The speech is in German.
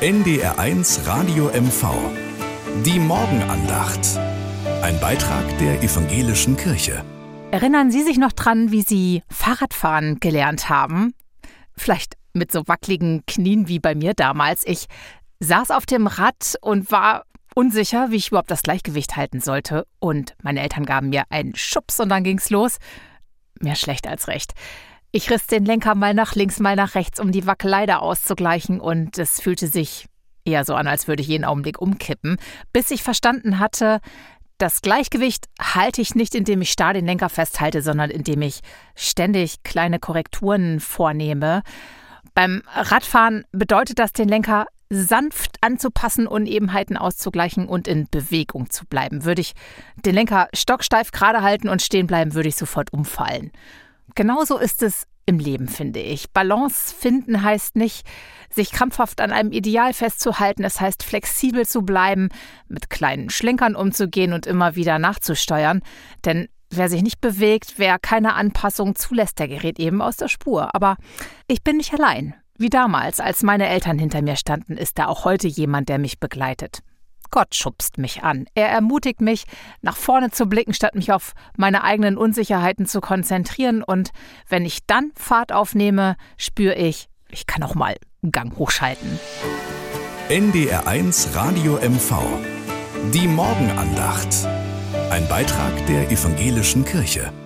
NDR1 Radio MV. Die Morgenandacht. Ein Beitrag der Evangelischen Kirche. Erinnern Sie sich noch dran, wie Sie Fahrradfahren gelernt haben? Vielleicht mit so wackeligen Knien wie bei mir damals. Ich saß auf dem Rad und war unsicher, wie ich überhaupt das Gleichgewicht halten sollte. Und meine Eltern gaben mir einen Schubs und dann ging's los. Mehr schlecht als recht. Ich riss den Lenker mal nach links, mal nach rechts, um die Wackelei da auszugleichen. Und es fühlte sich eher so an, als würde ich jeden Augenblick umkippen. Bis ich verstanden hatte, das Gleichgewicht halte ich nicht, indem ich starr den Lenker festhalte, sondern indem ich ständig kleine Korrekturen vornehme. Beim Radfahren bedeutet das, den Lenker sanft anzupassen, Unebenheiten auszugleichen und in Bewegung zu bleiben. Würde ich den Lenker stocksteif gerade halten und stehen bleiben, würde ich sofort umfallen. Genauso ist es im Leben, finde ich. Balance finden heißt nicht, sich krampfhaft an einem Ideal festzuhalten. Es heißt, flexibel zu bleiben, mit kleinen Schlenkern umzugehen und immer wieder nachzusteuern. Denn wer sich nicht bewegt, wer keine Anpassung zulässt, der gerät eben aus der Spur. Aber ich bin nicht allein. Wie damals, als meine Eltern hinter mir standen, ist da auch heute jemand, der mich begleitet. Gott schubst mich an. Er ermutigt mich, nach vorne zu blicken, statt mich auf meine eigenen Unsicherheiten zu konzentrieren. Und wenn ich dann Fahrt aufnehme, spüre ich kann auch mal einen Gang hochschalten. NDR1 Radio MV. Die Morgenandacht. Ein Beitrag der Evangelischen Kirche.